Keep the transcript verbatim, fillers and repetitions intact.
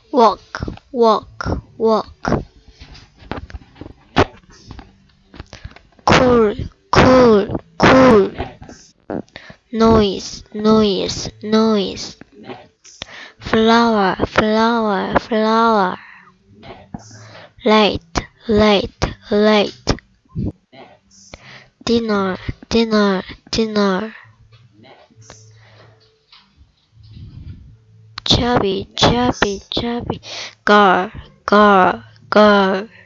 walk, walk, walk. Cool, cool, cool. Noise, noise, noise. Flower, flower, flower. Light, light, light. Dinner, dinner, dinner. Chubby, chubby, chubby. Girl, girl, girl.